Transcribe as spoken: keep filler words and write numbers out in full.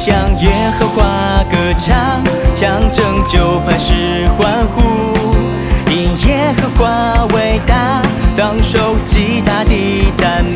向耶和华歌唱，向拯救磐石欢呼。因耶和华伟大，当受极大的赞美。